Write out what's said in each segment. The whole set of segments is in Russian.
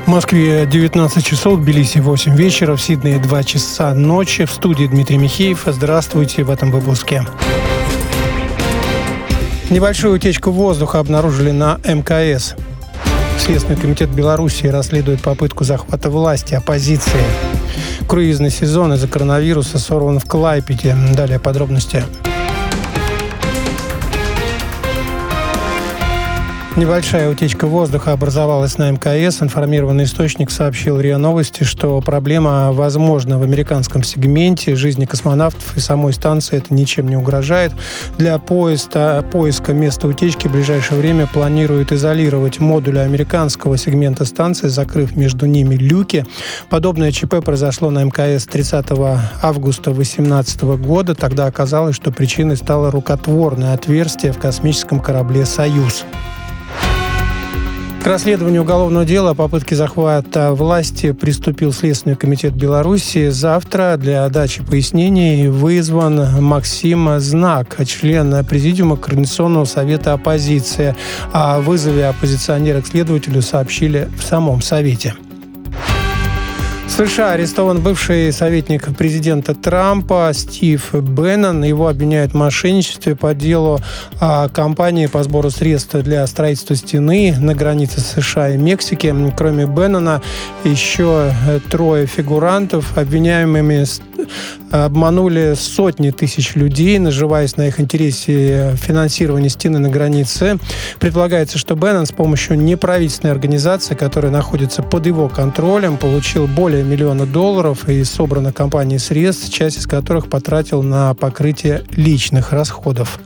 В Москве 19 часов, в Тбилиси 8 вечера, в Сиднее 2 часа ночи. В студии Дмитрий Михеев. Здравствуйте в этом выпуске. Небольшую утечку воздуха обнаружили на МКС. Следственный комитет Белоруссии расследует попытку захвата власти оппозиции. Круизный сезон из-за коронавируса сорван в Клайпеде. Далее подробности. Небольшая утечка воздуха образовалась на МКС. Информированный источник сообщил РИА Новости, что проблема возможна в американском сегменте жизни космонавтов и самой станции это ничем не угрожает. Для поиска места утечки в ближайшее время планируют изолировать модули американского сегмента станции, закрыв между ними люки. Подобное ЧП произошло на МКС 30 августа 2018 года. Тогда оказалось, что причиной стало рукотворное отверстие в космическом корабле «Союз». К расследованию уголовного дела о попытке захвата власти приступил Следственный комитет Беларуси. Завтра для дачи пояснений вызван Максим Знак, член Президиума Координационного совета оппозиции. О вызове оппозиционера к следователю сообщили в самом Совете. В США арестован бывший советник президента Трампа Стив Беннон. Его обвиняют в мошенничестве по делу о кампании по сбору средств для строительства стены на границе США и Мексики. Кроме Беннона, еще трое фигурантов, обвиняемыми обманули сотни тысяч людей, наживаясь на их интересе финансирования стены на границе. Предполагается, что Беннон с помощью неправительственной организации, которая находится под его контролем, получил более $1 миллиона и собрано компанией средств, часть из которых потратил на покрытие личных расходов.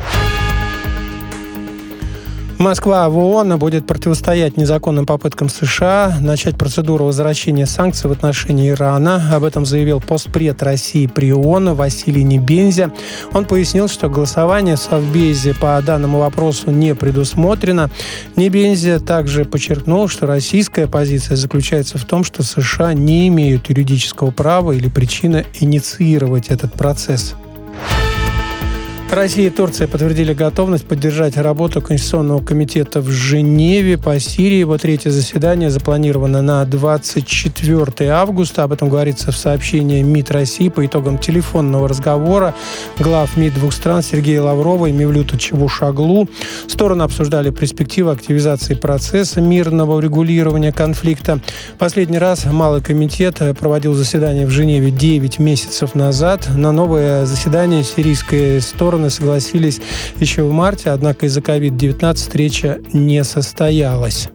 Москва в ООН будет противостоять незаконным попыткам США начать процедуру возвращения санкций в отношении Ирана. Об этом заявил постпред России при ООН Василий Небензя. Он пояснил, что голосование в Совбезе по данному вопросу не предусмотрено. Небензя также подчеркнул, что российская позиция заключается в том, что США не имеют юридического права или причины инициировать этот процесс. Россия и Турция подтвердили готовность поддержать работу Конституционного комитета в Женеве по Сирии. Его третье заседание запланировано на 24 августа. Об этом говорится в сообщении МИД России по итогам телефонного разговора глав МИД двух стран Сергея Лаврова и Мевлюта Чавушоглу. Стороны обсуждали перспективы активизации процесса мирного урегулирования конфликта. Последний раз Малый комитет проводил заседание в Женеве 9 месяцев назад. На новое заседание сирийская сторона согласились еще в марте, однако из-за COVID-19 встреча не состоялась.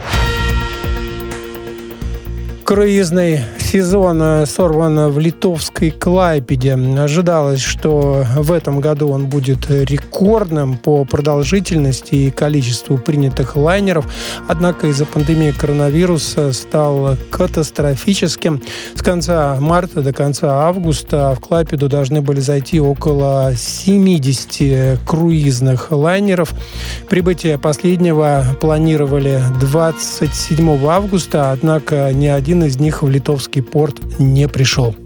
Круизный сезон сорван в литовской Клайпеде. Ожидалось, что в этом году он будет рекордным по продолжительности и количеству принятых лайнеров, однако из-за пандемии коронавируса стал катастрофическим. С конца марта до конца августа в Клайпеду должны были зайти около 70 круизных лайнеров. Прибытие последнего планировали 27 августа, однако ни один из них в литовский порт не пришел.